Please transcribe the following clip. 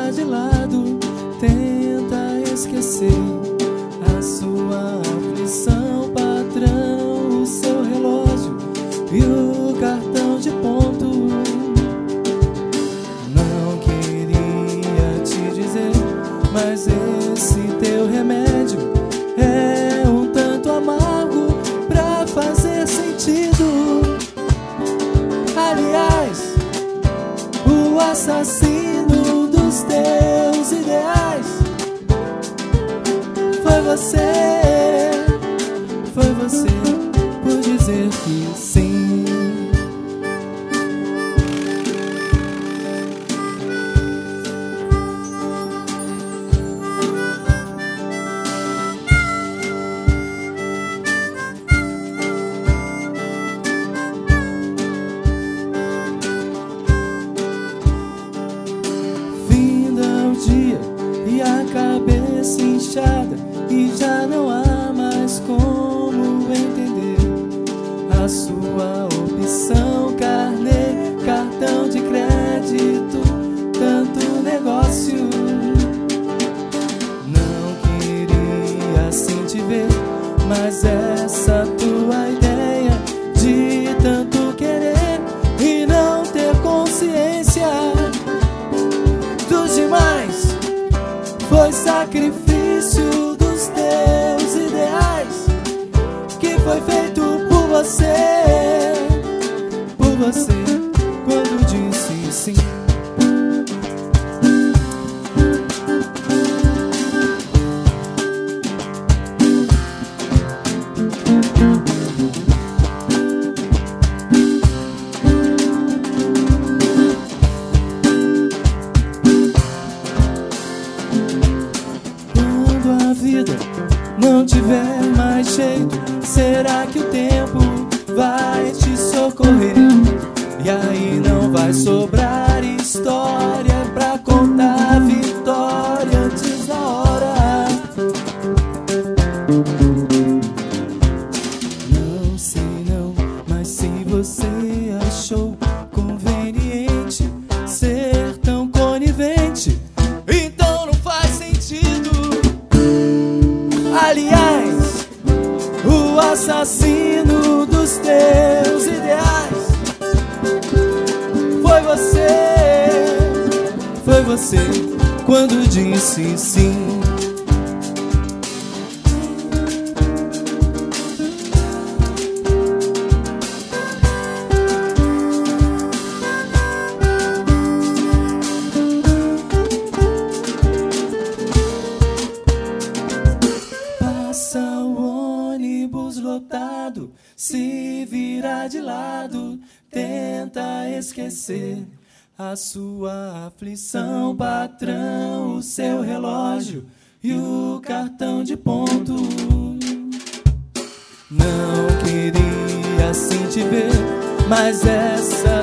vira de lado, tenta esquecer a sua aflição, patrão, o seu relógio e o cartão de ponto. Não queria te dizer, mas esse teu remédio é um tanto amargo pra fazer sentido. Aliás, o assassino dos teus ideais foi você por dizer que sim. E a cabeça inchada, e já não há mais como entender a sua opção. Carnê, cartão de crédito, tanto negócio. Não queria assim te ver, mas essa tua ideia de tanto querer e não ter consciência dos demais foi sacrifício dos teus ideais, que foi feito por você, quando disse sim. A vida não tiver mais jeito, será que o tempo vai te socorrer? E aí não vai sobrar história pra contar a vitória antes da hora. Não sei não, mas se você achou conveniente ser tão conivente, então não faz sentido. Aliás, o assassino dos teus ideais foi você quando disse sim. Passa o ônibus lotado, se vira de lado, tenta esquecer a sua aflição, patrão, o seu relógio e o cartão de ponto. Não queria assim te ver, mas essa